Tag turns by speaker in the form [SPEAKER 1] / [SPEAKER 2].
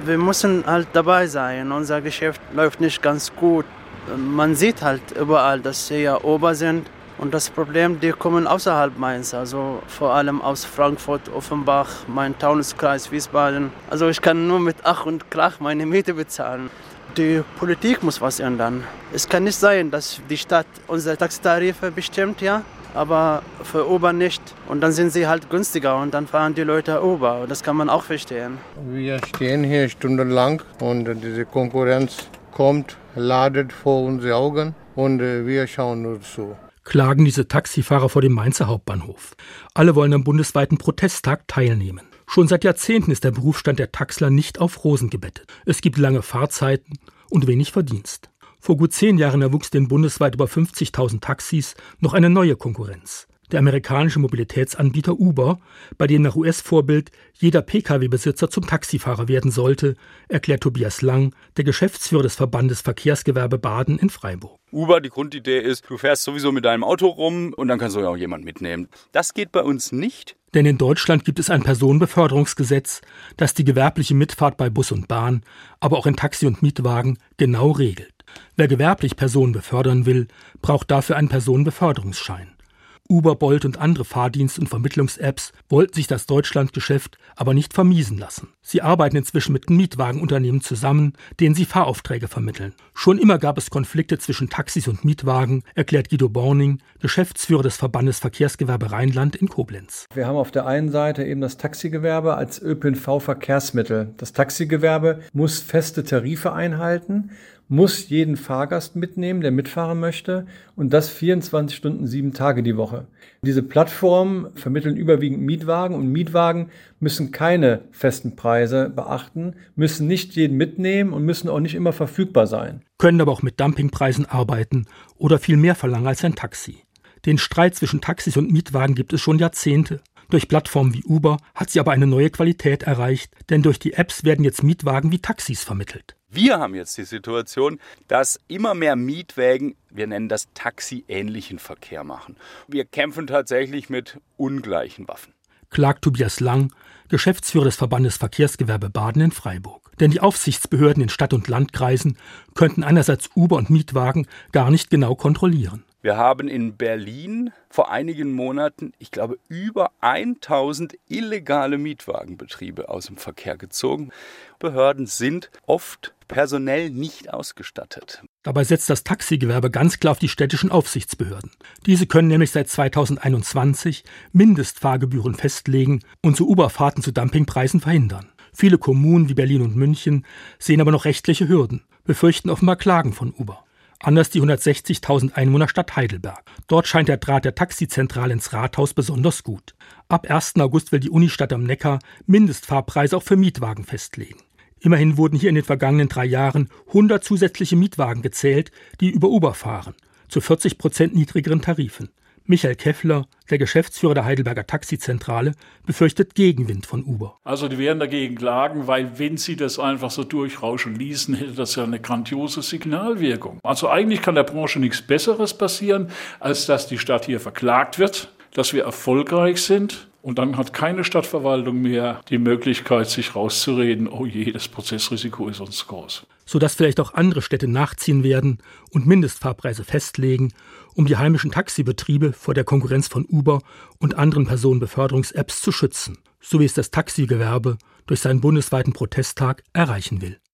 [SPEAKER 1] Wir müssen halt dabei sein. Unser Geschäft läuft nicht ganz gut. Man sieht halt überall, dass sie ja Uber sind. Und das Problem, die kommen außerhalb Mainz, also vor allem aus Frankfurt, Offenbach, mein Taunuskreis, Wiesbaden. Also ich kann nur mit Ach und Krach meine Miete bezahlen. Die Politik muss was ändern. Es kann nicht sein, dass die Stadt unsere Taxitarife bestimmt, ja, aber für Uber nicht. Und dann sind sie halt günstiger und dann fahren die Leute Uber. Das kann man auch verstehen.
[SPEAKER 2] Wir stehen hier stundenlang und diese Konkurrenz kommt, ladet vor unsere Augen und wir schauen nur zu.
[SPEAKER 3] Klagen diese Taxifahrer vor dem Mainzer Hauptbahnhof. Alle wollen am bundesweiten Protesttag teilnehmen. Schon seit Jahrzehnten ist der Berufsstand der Taxler nicht auf Rosen gebettet. Es gibt lange Fahrzeiten und wenig Verdienst. Vor gut 10 Jahren erwuchs den bundesweit über 50.000 Taxis noch eine neue Konkurrenz. Der amerikanische Mobilitätsanbieter Uber, bei dem nach US-Vorbild jeder Pkw-Besitzer zum Taxifahrer werden sollte, erklärt Tobias Lang, der Geschäftsführer des Verbandes Verkehrsgewerbe Baden in Freiburg.
[SPEAKER 4] Uber, die Grundidee ist, du fährst sowieso mit deinem Auto rum und dann kannst du ja auch jemanden mitnehmen. Das geht bei uns nicht.
[SPEAKER 3] Denn in Deutschland gibt es ein Personenbeförderungsgesetz, das die gewerbliche Mitfahrt bei Bus und Bahn, aber auch in Taxi und Mietwagen genau regelt. Wer gewerblich Personen befördern will, braucht dafür einen Personenbeförderungsschein. Uber, Bolt und andere Fahrdienst- und Vermittlungs-Apps wollten sich das Deutschlandgeschäft aber nicht vermiesen lassen. Sie arbeiten inzwischen mit Mietwagenunternehmen zusammen, denen sie Fahraufträge vermitteln. Schon immer gab es Konflikte zwischen Taxis und Mietwagen, erklärt Guido Borning, Geschäftsführer des Verbandes Verkehrsgewerbe Rheinland in Koblenz.
[SPEAKER 5] Wir haben auf der einen Seite eben das Taxigewerbe als ÖPNV-Verkehrsmittel. Das Taxigewerbe muss feste Tarife einhalten, muss jeden Fahrgast mitnehmen, der mitfahren möchte, und das 24 Stunden, 7 Tage die Woche. Diese Plattformen vermitteln überwiegend Mietwagen und Mietwagen müssen keine festen Preise beachten, müssen nicht jeden mitnehmen und müssen auch nicht immer verfügbar sein.
[SPEAKER 3] Können aber auch mit Dumpingpreisen arbeiten oder viel mehr verlangen als ein Taxi. Den Streit zwischen Taxis und Mietwagen gibt es schon Jahrzehnte. Durch Plattformen wie Uber hat sie aber eine neue Qualität erreicht, denn durch die Apps werden jetzt Mietwagen wie Taxis vermittelt.
[SPEAKER 4] Wir haben jetzt die Situation, dass immer mehr Mietwagen, wir nennen das taxiähnlichen Verkehr machen. Wir kämpfen tatsächlich mit ungleichen Waffen.
[SPEAKER 3] Klagt Tobias Lang, Geschäftsführer des Verbandes Verkehrsgewerbe Baden in Freiburg. Denn die Aufsichtsbehörden in Stadt- und Landkreisen könnten einerseits Uber und Mietwagen gar nicht genau kontrollieren.
[SPEAKER 4] Wir haben in Berlin vor einigen Monaten, ich glaube, über 1000 illegale Mietwagenbetriebe aus dem Verkehr gezogen. Behörden sind oft personell nicht ausgestattet.
[SPEAKER 3] Dabei setzt das Taxigewerbe ganz klar auf die städtischen Aufsichtsbehörden. Diese können nämlich seit 2021 Mindestfahrgebühren festlegen und so Uber-Fahrten zu Dumpingpreisen verhindern. Viele Kommunen wie Berlin und München sehen aber noch rechtliche Hürden, befürchten offenbar Klagen von Uber. Anders die 160.000 Einwohnerstadt Heidelberg. Dort scheint der Draht der Taxizentrale ins Rathaus besonders gut. Ab 1. August will die Unistadt am Neckar Mindestfahrpreise auch für Mietwagen festlegen. Immerhin wurden hier in den vergangenen 3 Jahren 100 zusätzliche Mietwagen gezählt, die über Uber fahren, zu 40% niedrigeren Tarifen. Michael Keffler, der Geschäftsführer der Heidelberger Taxizentrale, befürchtet Gegenwind von Uber.
[SPEAKER 6] Also die werden dagegen klagen, weil wenn sie das einfach so durchrauschen ließen, hätte das ja eine grandiose Signalwirkung. Also eigentlich kann der Branche nichts Besseres passieren, als dass die Stadt hier verklagt wird, dass wir erfolgreich sind. Und dann hat keine Stadtverwaltung mehr die Möglichkeit, sich rauszureden, oh je, das Prozessrisiko ist uns groß.
[SPEAKER 3] Sodass vielleicht auch andere Städte nachziehen werden und Mindestfahrpreise festlegen, um die heimischen Taxibetriebe vor der Konkurrenz von Uber und anderen Personenbeförderungs-Apps zu schützen, so wie es das Taxigewerbe durch seinen bundesweiten Protesttag erreichen will.